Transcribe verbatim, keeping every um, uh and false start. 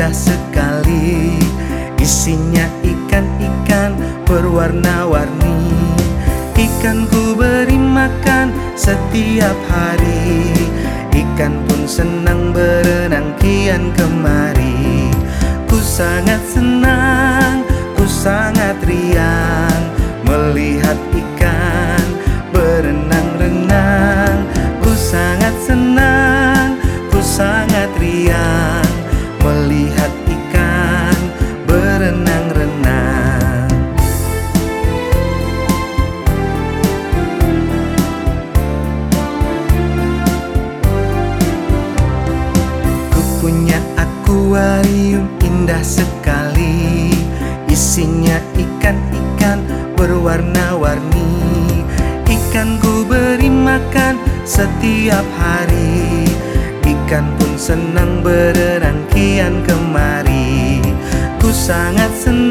indah sekali. Isinya ikan-ikan berwarna-warni. Ikan ku beri makan setiap hari. Ikan pun senang berenang kian kemari. Ku sangat senang, ku sangat riang melihat ikan berenang-renang. Ku sangat senang, ku sangat riang melihat ikan berenang-renang. Ku punya akuarium indah sekali. Isinya ikan-ikan berwarna-warni. Ikan ku beri makan setiap hari. Ikan pun senang berenang kian kemari. Ku sangat senang